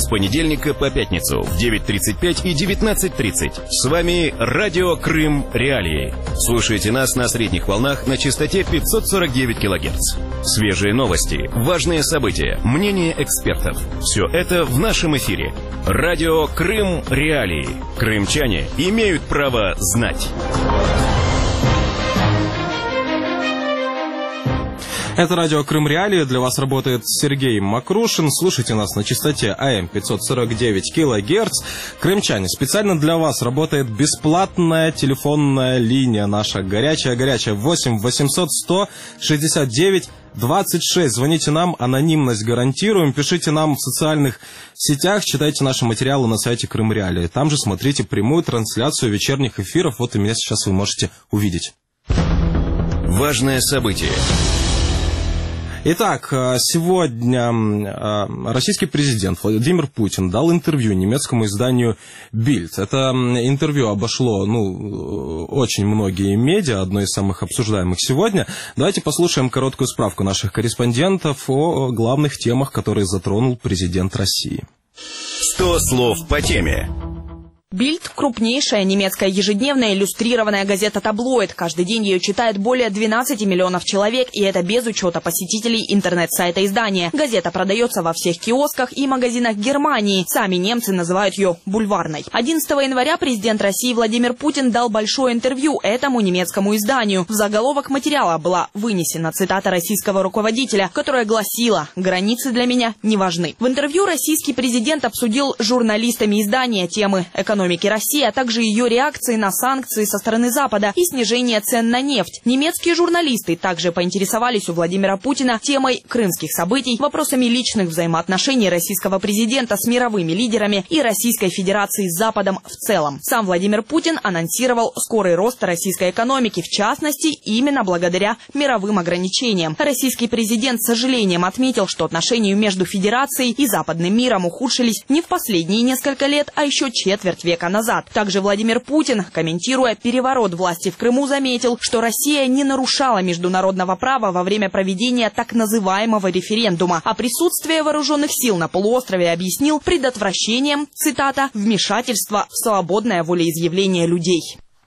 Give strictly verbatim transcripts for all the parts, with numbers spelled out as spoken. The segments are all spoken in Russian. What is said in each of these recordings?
С понедельника по пятницу в девять тридцать пять и девятнадцать тридцать. С вами Радио Крым Реалии. Слушайте нас на средних волнах на частоте пятьсот сорок девять килогерц. Свежие новости, важные события, мнения экспертов. Все это в нашем эфире. Радио Крым Реалии. Крымчане имеют право знать. Это радио Крым Реалии. Для вас работает Сергей Макрушин. Слушайте нас на частоте а эм пятьсот сорок девять килогерц. Крымчане, специально для вас работает бесплатная телефонная линия наша. Горячая-горячая. восемь восемьсот сто шестьдесят девять двадцать шесть. Звоните нам, анонимность гарантируем. Пишите нам в социальных сетях, читайте наши материалы на сайте Крым Реалии. Там же смотрите прямую трансляцию вечерних эфиров. Вот и меня сейчас вы можете увидеть. Важное событие. Итак, сегодня российский президент Владимир Путин дал интервью немецкому изданию Bild. Это интервью обошло, ну, очень многие медиа, одно из самых обсуждаемых сегодня. Давайте послушаем короткую справку наших корреспондентов о главных темах, которые затронул президент России. Сто слов по теме. Bild – крупнейшая немецкая ежедневная иллюстрированная газета «Таблоид». Каждый день ее читает более двенадцати миллионов человек, и это без учета посетителей интернет-сайта издания. Газета продается во всех киосках и магазинах Германии. Сами немцы называют ее бульварной. одиннадцатого января президент России Владимир Путин дал большое интервью этому немецкому изданию. В заголовок материала была вынесена цитата российского руководителя, которая гласила: «Границы для меня не важны». В интервью российский президент обсудил с журналистами издания темы экономики. экономики России, а также ее реакции на санкции со стороны Запада и снижение цен на нефть. Немецкие журналисты также поинтересовались у Владимира Путина темой крымских событий, вопросами личных взаимоотношений российского президента с мировыми лидерами и Российской Федерации с Западом в целом. Сам Владимир Путин анонсировал скорый рост российской экономики, в частности, именно благодаря мировым ограничениям. Российский президент с сожалением отметил, что отношения между Федерацией и западным миром ухудшились не в последние несколько лет, а еще четверть века назад. Также Владимир Путин, комментируя переворот власти в Крыму, заметил, что Россия не нарушала международного права во время проведения так называемого референдума, а присутствие вооруженных сил на полуострове объяснил предотвращением, цитата, «вмешательства в свободное волеизъявление людей».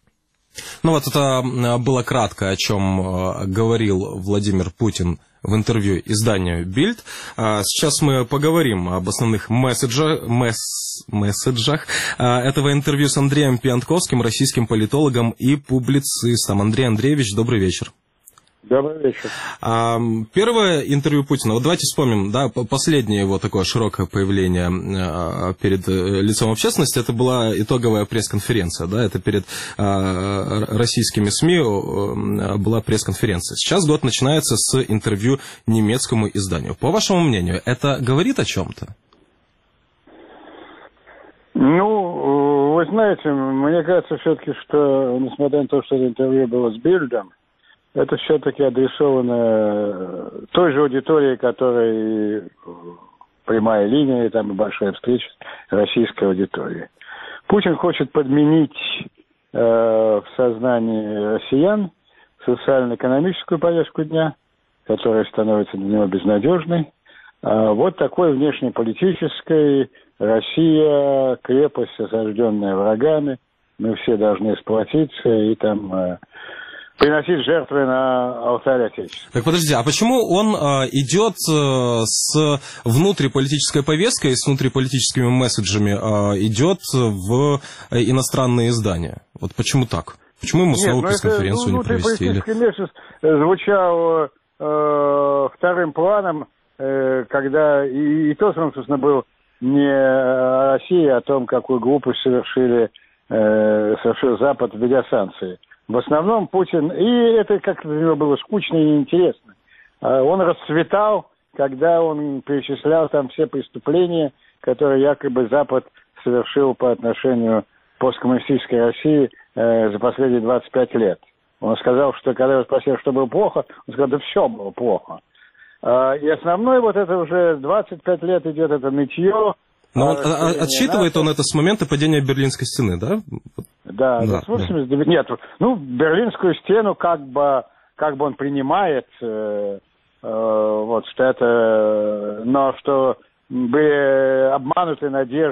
Ну вот это было кратко, о чем говорил Владимир Путин в интервью изданию Bild. Сейчас мы поговорим об основных месседжах, месс, месседжах этого интервью с Андреем Пьянтковским, российским политологом и публицистом. Андрей Андреевич, добрый вечер. Добрый вечер. А, первое интервью Путина. Вот давайте вспомним, да, последнее его такое широкое появление а, перед лицом общественности. Это была итоговая пресс-конференция, да, это перед а, российскими СМИ а, была пресс-конференция. Сейчас год начинается с интервью немецкому изданию. По вашему мнению, это говорит о чем-то? Ну, вы знаете, мне кажется все-таки, что, несмотря на то, что это интервью было с Бильдом, это все-таки адресовано той же аудитории, которая прямая линия, и там и большая встреча российской аудитории. Путин хочет подменить э, в сознании россиян социально-экономическую повестку дня, которая становится для него безнадежной. А вот такой внешнеполитической: Россия, крепость, осажденная врагами, мы все должны сплотиться и там... Э, приносить жертвы на алтарь Отечества. Так подождите, а почему он э, идет э, с внутриполитической повесткой, с внутриполитическими месседжами, э, идет в иностранные издания? Вот почему так? Почему ему снова пресс-конференцию не провести? Нет, внутриполитический месседж звучал э, вторым планом, э, когда и, и то, собственно, был не о России, а о том, какую глупость совершили, э, совершил Запад, введя санкции. В основном Путин, и это как-то для него было скучно и неинтересно. Он расцветал, когда он перечислял там все преступления, которые якобы Запад совершил по отношению к посткоммунистической России э, за последние двадцать пять лет. Он сказал, что когда его спросили, что было плохо, он сказал, да все было плохо. Э, и основное вот это уже двадцать пять лет идет это нытье. Но он, а, отсчитывает он это с момента падения Берлинской стены, да? Да, да, с восемьдесят девятого. Нет, ну, Берлинскую стену как бы, как бы он принимает, э, э, вот, что это, но что были обмануты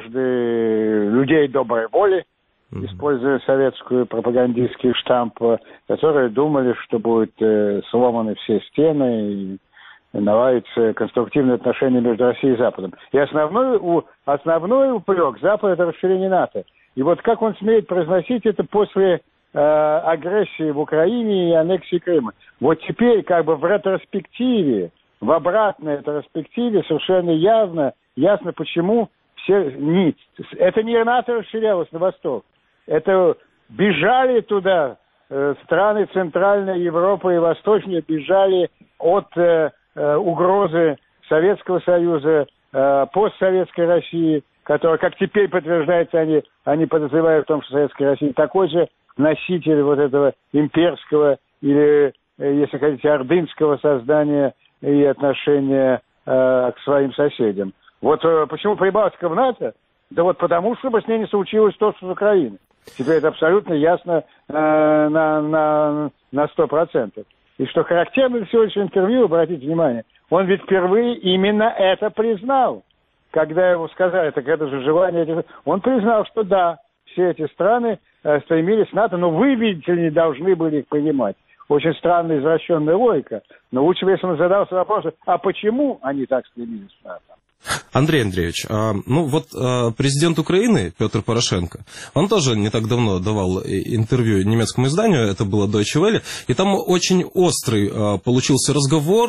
надежды людей доброй воли, mm-hmm. используя советскую пропагандистский штамп, которые думали, что будут э, сломаны все стены и наладятся конструктивные отношения между Россией и Западом. И основной, у, основной упрек Запада – это расширение НАТО. И вот как он смеет произносить это после э, агрессии в Украине и аннексии Крыма? Вот теперь как бы в ретроспективе, в обратной ретроспективе совершенно явно, ясно, почему все... Не, это не НАТО расширялось на восток. Это бежали туда э, страны Центральной Европы и Восточной, бежали от э, э, угрозы Советского Союза, э, постсоветской России, которая, как теперь подтверждается, они, они подозревают в том, что Советская Россия такой же носитель вот этого имперского или, если хотите, ордынского создания и отношения э, к своим соседям. Вот э, почему Прибалтика в НАТО? Да вот потому, чтобы с ней не случилось то, что с Украиной. Теперь это абсолютно ясно э, на, на, на сто процентов. И что характерно для сегодняшнего интервью, обратите внимание, он ведь впервые именно это признал. Когда ему сказали, так это же желание, он признал, что да, все эти страны э, стремились к НАТО, но вы, видите ли, не должны были их принимать. Очень странная, извращенная логика. Но лучше бы, если он задался вопросом, а почему они так стремились к НАТО? Андрей Андреевич, а, ну вот а, президент Украины Петр Порошенко, он тоже не так давно давал интервью немецкому изданию, это было Deutsche Welle, и там очень острый а, получился разговор,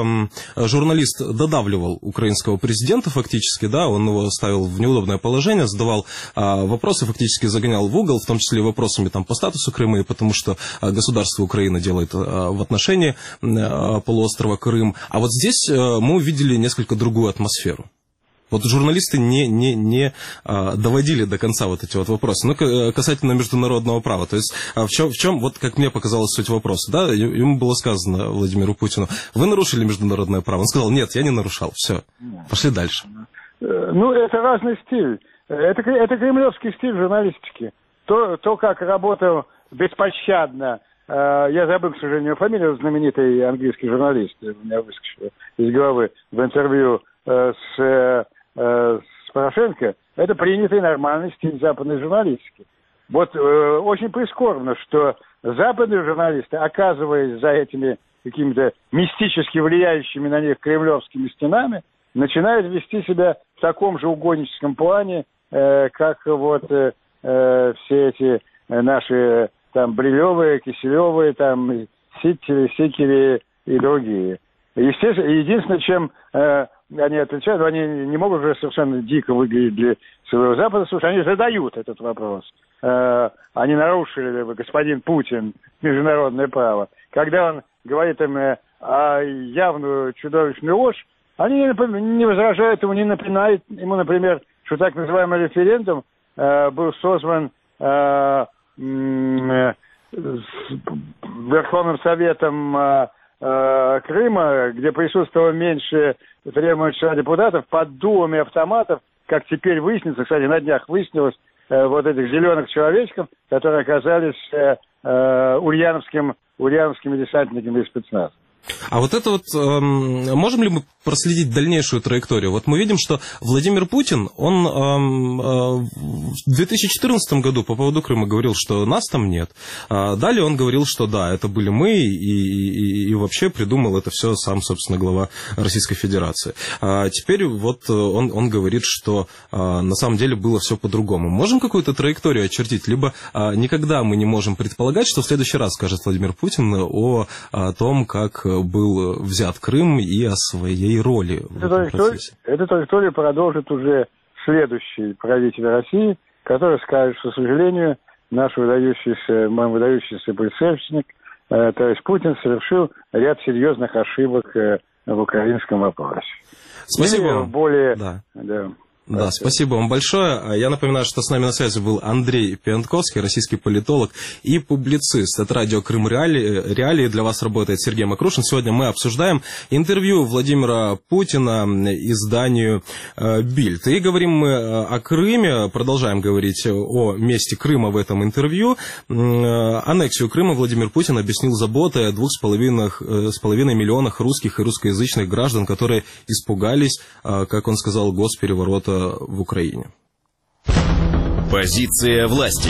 а, журналист додавливал украинского президента фактически, да, он его ставил в неудобное положение, задавал а, вопросы, фактически загонял в угол, в том числе вопросами там, по статусу Крыма и потому, что а, государство Украина делает а, в отношении а, полуострова Крым. А вот здесь а, мы увидели несколько другую атмосферу. Вот журналисты не, не, не а, доводили до конца вот эти вот вопросы. Ну, касательно международного права. То есть а в, чем, в чем, вот как мне показалось суть вопроса, да, ему было сказано, Владимиру Путину, вы нарушили международное право. Он сказал, нет, я не нарушал, все, пошли дальше. Ну, это разный стиль. Это, это кремлевский стиль журналистики. То, то как работал беспощадно, э, я забыл, к сожалению, фамилию, знаменитый английский журналист, у меня выскочил из головы в интервью э, с... Э, с Порошенко, это принятый нормальный стиль западной журналистики. Вот э, очень прискорбно, что западные журналисты, оказываясь за этими какими-то мистически влияющими на них кремлевскими стенами, начинают вести себя в таком же угодническом плане, э, как вот э, э, все эти наши там Брилевы, Киселевы, там Сикери, Сикери и другие. Естественно, единственное, чем э, они отличают, они не могут уже совершенно дико выглядеть для своего Запада, слушай, они задают этот вопрос. Э, они нарушили, господин Путин, международное право. Когда он говорит им э, о явную чудовищную ложь, они не возражают ему, не напоминают ему, например, что так называемый референдум э, был созван э, э, Верховным Советом э, Крыма, где присутствовало меньше требуемых депутатов, под дулами автоматов, как теперь выяснится, кстати, на днях выяснилось, э, вот этих зеленых человечков, которые оказались э, э, ульяновским, ульяновскими десантниками из спецназа. А вот это вот, эм, можем ли мы проследить дальнейшую траекторию? Вот мы видим, что Владимир Путин, он эм, э, в две тысячи четырнадцатом году по поводу Крыма говорил, что нас там нет. А далее он говорил, что да, это были мы, и, и, и вообще придумал это все сам, собственно, глава Российской Федерации. А теперь вот он, он говорит, что а, на самом деле было все по-другому. Можем какую-то траекторию очертить? Либо а, никогда мы не можем предполагать, что в следующий раз скажет Владимир Путин о, о том, как был взят Крым и о своей роли в этом процессе. Эту траекторию продолжит уже следующий правитель России, который скажет, что, к сожалению, наш выдающийся, мой выдающийся предшественник, э, то есть Путин, совершил ряд серьезных ошибок э, в украинском вопросе. Спасибо Или вам. более... Да. Да. Да, спасибо вам большое. Я напоминаю, что с нами на связи был Андрей Пиантковский, российский политолог и публицист. Это радио Крым Реалии. Реалии. Для вас работает Сергей Макрушин. Сегодня мы обсуждаем интервью Владимира Путина изданию «Бильд». И говорим мы о Крыме, продолжаем говорить о месте Крыма в этом интервью. Аннексию Крыма Владимир Путин объяснил заботой о двух с половиной, с половиной миллионах русских и русскоязычных граждан, которые испугались, как он сказал, госпереворота в Украине. Позиция власти.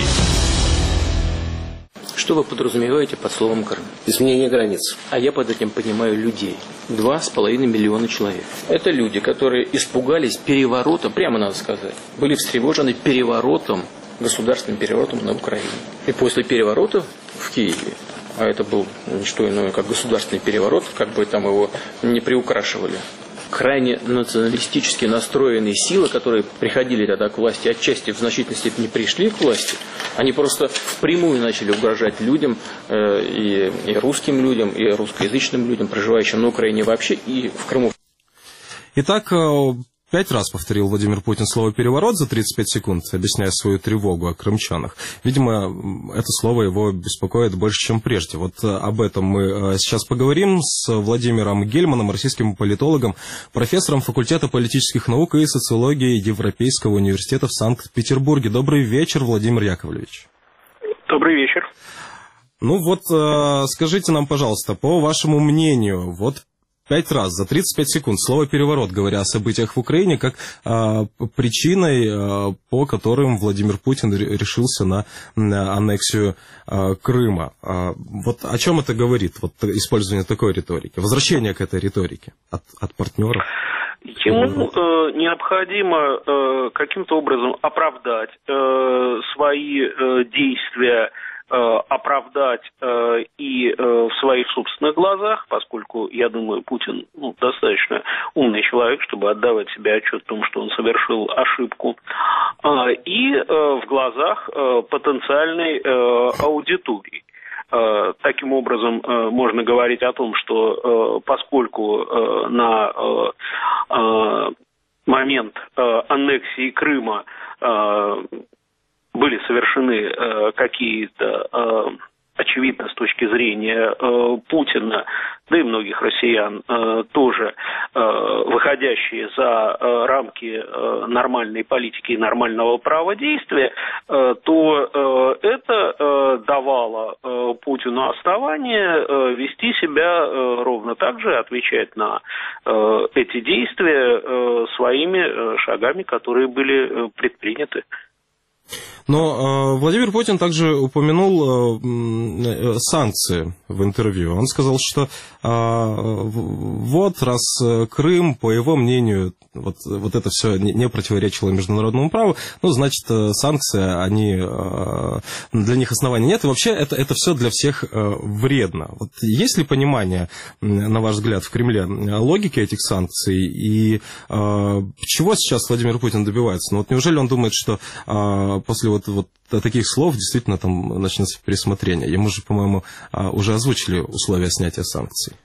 Что вы подразумеваете под словом Крым? Изменение границ. А я под этим понимаю людей. Два с половиной миллиона человек. Это люди, которые испугались переворота, прямо надо сказать, были встревожены переворотом, государственным переворотом на Украине. И после переворота в Киеве, а это был не что иное, как государственный переворот, как бы там его не приукрашивали, крайне националистически настроенные силы, которые приходили тогда к власти, отчасти в значительной степени пришли к власти, они просто впрямую начали угрожать людям, э, и, и русским людям, и русскоязычным людям, проживающим на Украине вообще, и в Крыму. Итак, пять раз повторил Владимир Путин слово «переворот» за тридцать пять секунд, объясняя свою тревогу о крымчанах. Видимо, это слово его беспокоит больше, чем прежде. Вот об этом мы сейчас поговорим с Владимиром Гельманом, российским политологом, профессором факультета политических наук и социологии Европейского университета в Санкт-Петербурге. Добрый вечер, Владимир Яковлевич. Добрый вечер. Ну вот, скажите нам, пожалуйста, по вашему мнению, вот пять раз за тридцать пять секунд слово «переворот», говоря о событиях в Украине, как а, причиной, а, по которым Владимир Путин решился на, на аннексию а, Крыма. А, вот о чем это говорит, вот использование такой риторики, возвращение к этой риторике от, от партнеров? Ему э, необходимо э, каким-то образом оправдать э, свои э, действия, оправдать э, и э, в своих собственных глазах, поскольку, я думаю, Путин ну, достаточно умный человек, чтобы отдавать себе отчет в том, что он совершил ошибку, э, и э, в глазах э, потенциальной э, аудитории. Э, таким образом, э, можно говорить о том, что э, поскольку э, на э, э, момент э, аннексии Крыма э, были совершены э, какие-то, э, очевидно, с точки зрения э, Путина, да и многих россиян, э, тоже э, выходящие за э, рамки э, нормальной политики и нормального праводействия, э, то э, это э, давало э, Путину основание э, вести себя э, ровно так же, отвечать на э, эти действия э, своими э, шагами, которые были э, предприняты. Но э, Владимир Путин также упомянул э, санкции в интервью. Он сказал, что э, вот раз Крым, по его мнению, вот, вот это все не, не противоречило международному праву, ну, значит, санкции, они, э, для них оснований нет. И вообще это, это все для всех э, вредно. Вот есть ли понимание, на ваш взгляд, в Кремле логики этих санкций? И э, чего сейчас Владимир Путин добивается? Ну, вот неужели он думает, что э, после вот, вот таких слов действительно там начнется пересмотрение? Ему же, по-моему, уже озвучили условия снятия санкций.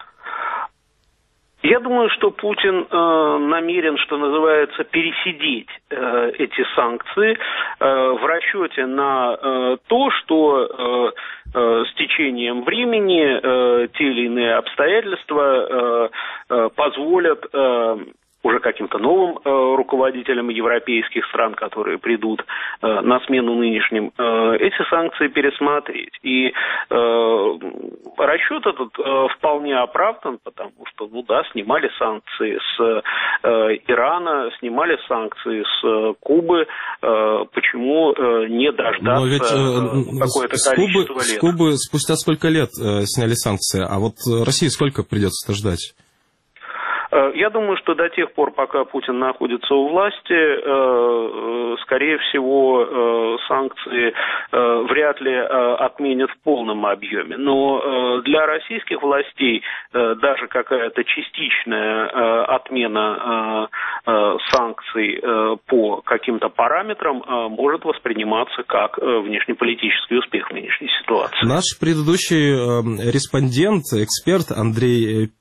Я думаю, что Путин э, намерен, что называется, пересидеть э, эти санкции э, в расчете на э, то, что э, э, с течением времени э, те или иные обстоятельства э, э, позволят э, уже каким-то новым э, руководителям европейских стран, которые придут э, на смену нынешним, э, эти санкции пересмотреть. И э, расчет этот э, вполне оправдан, потому что, ну да, снимали санкции с э, Ирана, снимали санкции с э, Кубы, э, почему э, не дождаться ведь, э, какое-то количество Кубы, лет? С Кубы спустя сколько лет э, сняли санкции, а вот России сколько придется ждать? Я думаю, что до тех пор, пока Путин находится у власти, скорее всего, санкции вряд ли отменят в полном объеме. Но для российских властей даже какая-то частичная отмена санкций по каким-то параметрам может восприниматься как внешнеполитический успех в нынешней ситуации. Наш предыдущий респондент, эксперт Андрей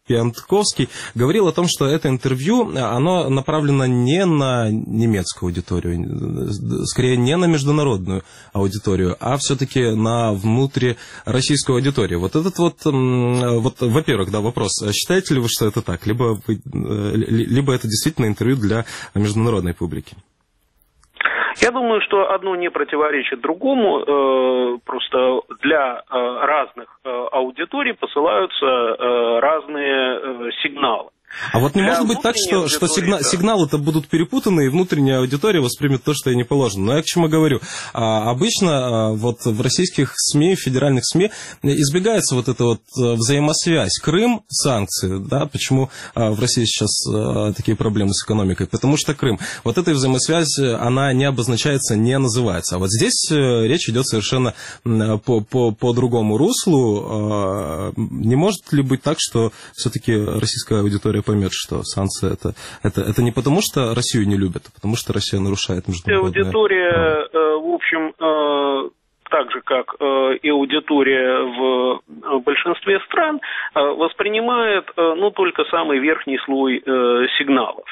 Пиантковский говорил о том, что это интервью, оно направлено не на немецкую аудиторию, скорее не на международную аудиторию, а все-таки на внутрироссийскую аудиторию. Вот этот вот, вот, во-первых, да, вопрос. Считаете ли вы, что это так? Либо, либо это действительно интервью для международной публики? Я думаю, что одно не противоречит другому, просто для разных аудиторий посылаются разные сигналы. А вот не Для может быть так, что, что сигна- сигналы-то будут перепутаны, и внутренняя аудитория воспримет то, что ей не положено. Но я к чему говорю? А, обычно а, вот в российских СМИ, в федеральных СМИ избегается вот эта вот взаимосвязь. Крым, санкции, да, почему а, в России сейчас а, такие проблемы с экономикой? Потому что Крым. Вот эта взаимосвязь, она не обозначается, не называется. А вот здесь а, речь идет совершенно по, по, по другому руслу. А, не может ли быть так, что все-таки российская аудитория поймет, что санкции это, это, это не потому, что Россию не любят, а потому, что Россия нарушает международное право. Аудитория, в общем, так же, как и аудитория в большинстве стран, воспринимает, ну, только самый верхний слой сигналов.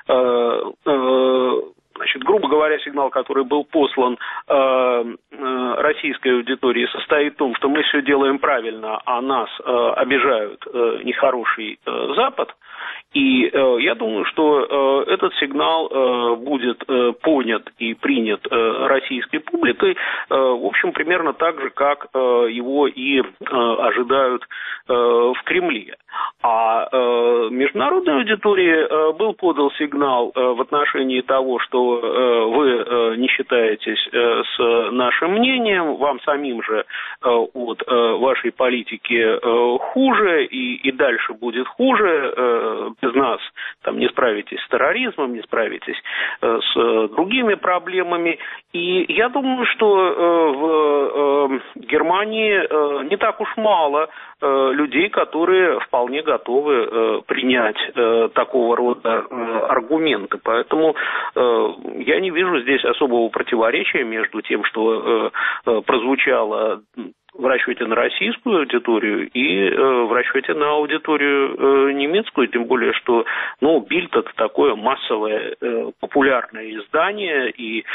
Значит, грубо говоря, сигнал, который был послан э, российской аудитории, состоит в том, что мы все делаем правильно, а нас э, обижают э, нехороший э, Запад. И э, я думаю, что э, этот сигнал э, будет э, понят и принят э, российской публикой, э, в общем, примерно так же, как э, его и э, ожидают э, в Кремле. А э, международной аудитории э, был подан сигнал э, в отношении того, что э, вы э, не считаетесь э, с нашим мнением, вам самим же э, от э, вашей политики э, хуже и, и дальше будет хуже, э, без нас там не справитесь с терроризмом, не справитесь э, с э, другими проблемами. И я думаю, что э, в э, Германии э, не так уж мало э, людей, которые вполне готовы э, принять э, такого рода э, аргументы. Поэтому э, я не вижу здесь особого противоречия между тем, что э, прозвучало в расчете на российскую аудиторию и э, в расчете на аудиторию э, немецкую, тем более, что, ну, Бильд — это такое массовое э, популярное издание, и, э,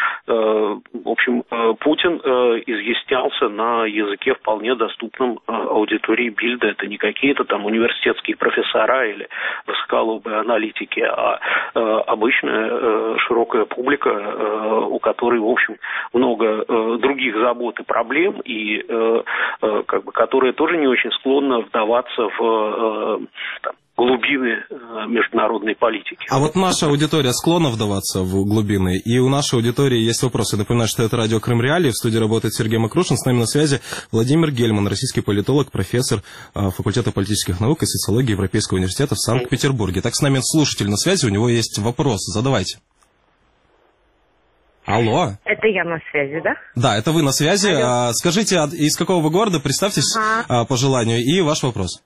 в общем, э, Путин э, изъяснялся на языке вполне доступном э, аудитории Бильда. Это не какие-то там университетские профессора или высоколобые аналитики, а э, обычная э, широкая публика, э, у которой, в общем, много э, других забот и проблем, и э, как бы, которая тоже не очень склонна вдаваться в там, глубины международной политики. А вот наша аудитория склонна вдаваться в глубины, и у нашей аудитории есть вопросы. Напоминаю, что это радио Крым Реалии, в студии работает Сергей Макрушин, с нами на связи Владимир Гельман, российский политолог, профессор факультета политических наук и социологии Европейского университета в Санкт-Петербурге. Так, с нами слушатель на связи, у него есть вопрос, задавайте. Алло. Это я на связи, да? Да, это вы на связи. Алло. Скажите, из какого вы города, представьтесь ага. по желанию, и ваш вопрос.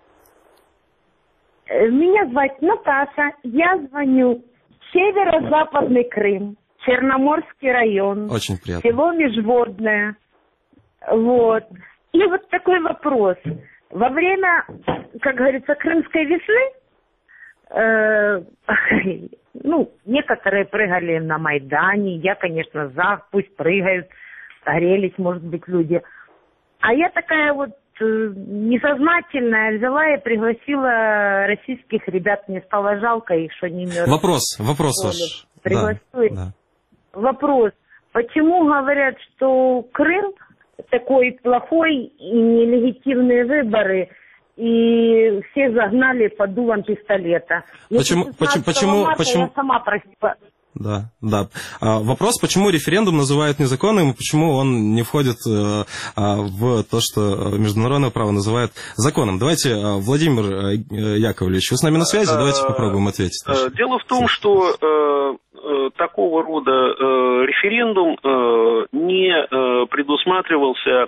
Меня зовут Наташа, я звоню северо-западный Крым, Черноморский район. Очень приятно. Село Межводное. Вот. И вот такой вопрос. Во время, как говорится, Крымской весны, э, ну, некоторые прыгали на Майдане, я, конечно, за, пусть прыгают, согрелись, может быть, люди. А я такая вот э, несознательная взяла и пригласила российских ребят, мне стало жалко их, что они мерзли. Вопрос, вопрос ваш. Пригласила. Да, да. Вопрос, почему говорят, что Крым такой плохой и нелегитимные выборы, и все загнали под дулом пистолета. Почему, почему, почему, почему? Я сама просила. Да, да. А, вопрос, почему референдум называют незаконным, и почему он не входит а, а, в то, что международное право называет законом. Давайте, а, Владимир а, Яковлевич, вы с нами на связи, давайте попробуем ответить. Дело в том, что э, такого рода э, референдум э, не э, предусматривался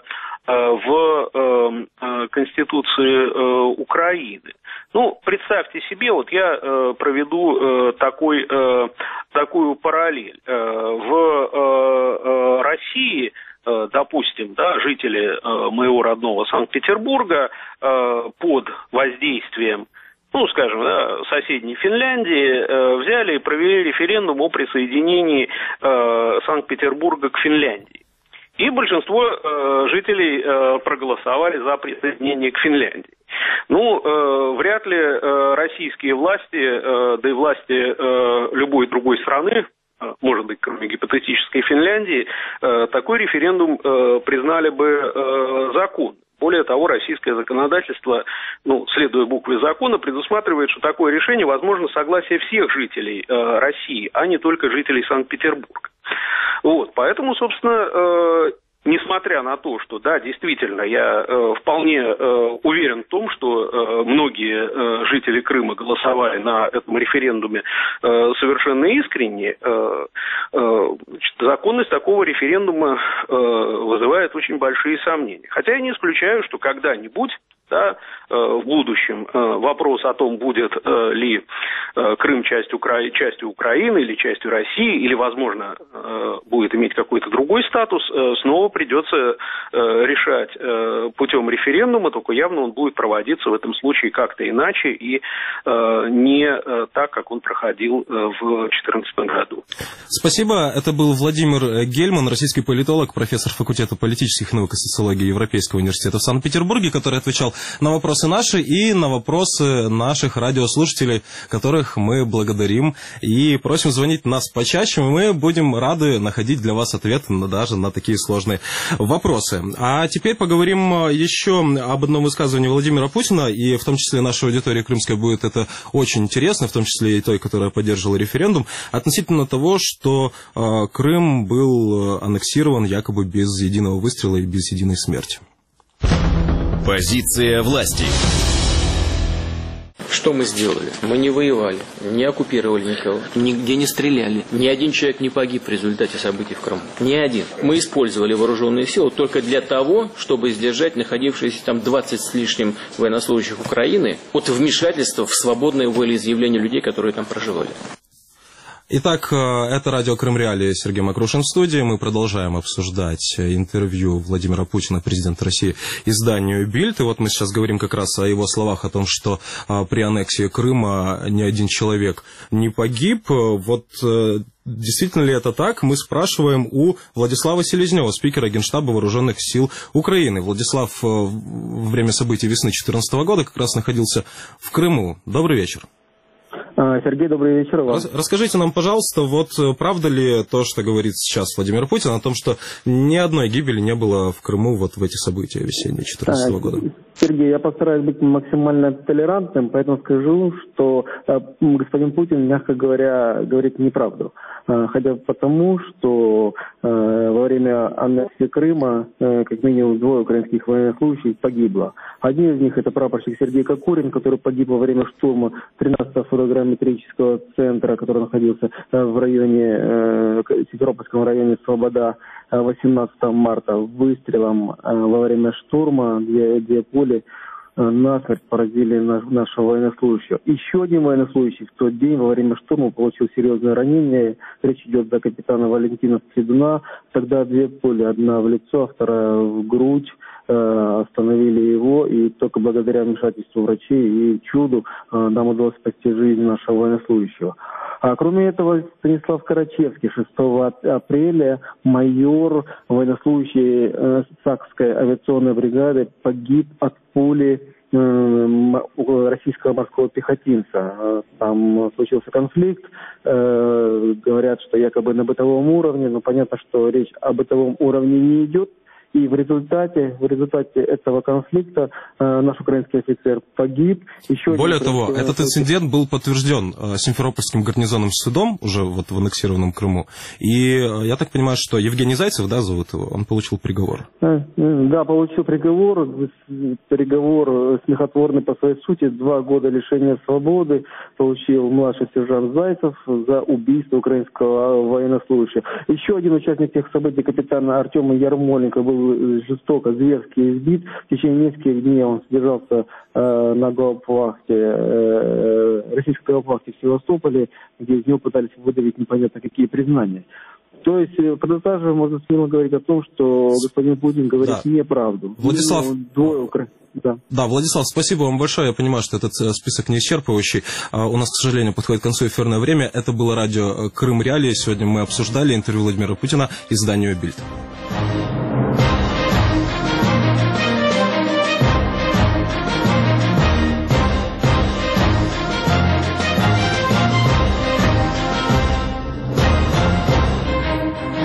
в Конституции Украины. Ну, представьте себе, вот я проведу такой, такую параллель. В России, допустим, да, жители моего родного Санкт-Петербурга под воздействием ну, скажем, да, соседней Финляндии, э, взяли и провели референдум о присоединении э, Санкт-Петербурга к Финляндии. И большинство э, жителей э, проголосовали за присоединение к Финляндии. Ну, э, вряд ли э, российские власти, э, да и власти э, любой другой страны, э, может быть, кроме гипотетической Финляндии, э, такой референдум э, признали бы э, законным. Более того, российское законодательство, ну, следуя букве закона, предусматривает, что такое решение возможно согласие всех жителей э, России, а не только жителей Санкт-Петербурга. Вот, поэтому, собственно, э, несмотря на то, что, да, действительно, я э, вполне э, уверен в том, что э, многие э, жители Крыма голосовали на этом референдуме э, совершенно искренне, э, э, законность такого референдума э, вызывает очень большие сомнения. Хотя я не исключаю, что когда-нибудь, да, э, в будущем э, вопрос о том, будет э, ли э, Крым часть Укра... частью Украины или частью России, или, возможно, э, будет иметь какой-то другой статус, э, снова придется э, решать э, путем референдума, только явно он будет проводиться в этом случае как-то иначе и э, не э, так, как он проходил э, в две тысячи четырнадцатом году. Спасибо. Это был Владимир Гельман, российский политолог, профессор факультета политических наук и социологии Европейского университета в Санкт-Петербурге, который отвечал на вопросы наши и на вопросы наших радиослушателей, которых мы благодарим и просим звонить нас почаще. Мы будем рады находить для вас ответы на, даже на такие сложные вопросы. А теперь поговорим еще об одном высказывании Владимира Путина, и в том числе нашей аудитории крымской будет это очень интересно, в том числе и той, которая поддерживала референдум, относительно того, что э, Крым был аннексирован якобы без единого выстрела и без единой смерти. Позиция власти. Что мы сделали? Мы не воевали, не оккупировали никого, нигде не стреляли. Ни один человек не погиб в результате событий в Крыму. Ни один. Мы использовали вооруженные силы только для того, чтобы сдержать находившиеся там двадцать с лишним военнослужащих Украины от вмешательства в свободное волеизъявление людей, которые там проживали. Итак, это радио Крым Реалии, Сергей Макрушин в студии. Мы продолжаем обсуждать интервью Владимира Путина, президента России, изданию «Бильд». И вот мы сейчас говорим как раз о его словах о том, что при аннексии Крыма ни один человек не погиб. Вот действительно ли это так? Мы спрашиваем у Владислава Селезнева, спикера Генштаба Вооруженных сил Украины. Владислав во время событий весны две тысячи четырнадцатого года как раз находился в Крыму. Добрый вечер. Сергей, добрый вечер вам. Расскажите нам, пожалуйста, вот правда ли то, что говорит сейчас Владимир Путин, о том, что ни одной гибели не было в Крыму вот в эти события весенние две тысячи четырнадцатого года? Сергей, я постараюсь быть максимально толерантным, поэтому скажу, что э, господин Путин, мягко говоря, говорит неправду. Э, хотя потому, что э, во время аннексии Крыма э, как минимум двое украинских военнослужащих погибло. Один из них это прапорщик Сергей Кокурин, который погиб во время штурма тринадцатого флюорограмметрического центра, который находился э, в районе, э, Симферопольском районе Слобода, э, восемнадцатого марта выстрелом э, во время штурма, две, две пули насмерть поразили нашего военнослужащего. Еще один военнослужащий в тот день во время штурма получил серьезное ранение. Речь идет о капитана Валентина Следуна. Тогда две пули, одна в лицо, вторая в грудь. Остановили его, и только благодаря вмешательству врачей и чуду нам удалось спасти жизнь нашего военнослужащего. А кроме этого, Станислав Карачевский, шестого апреля, майор, военнослужащий э, Сакской авиационной бригады, погиб от пули э, российского морского пехотинца. Там случился конфликт, э, говорят, что якобы на бытовом уровне, но понятно, что речь о бытовом уровне не идет. И в результате, в результате этого конфликта э, наш украинский офицер погиб. Еще Более того, этот инцидент был подтвержден э, Симферопольским гарнизонным судом, уже вот в аннексированном Крыму. И э, я так понимаю, что Евгений Зайцев, да, зовут его, он получил приговор. Э, да, получил приговор. Приговор смехотворный по своей сути. Два года лишения свободы получил младший сержант Зайцев за убийство украинского военнослужащего. Еще один участник тех событий, капитан Артем Ярмоленко, был жестоко, зверски избит. В течение нескольких дней он содержался э, на гауптвахте, э, российской гауптвахте в Севастополе, где из него пытались выдавить непонятно какие признания. То есть под это же можно смело говорить о том, что господин Путин говорит да. неправду. Владислав... Двое Укра... Да. да, Владислав, спасибо вам большое. Я понимаю, что этот список не исчерпывающий. У нас, к сожалению, подходит к концу эфирное время. Это было радио «Крым Реалии». Сегодня мы обсуждали интервью Владимира Путина изданию «Бильд».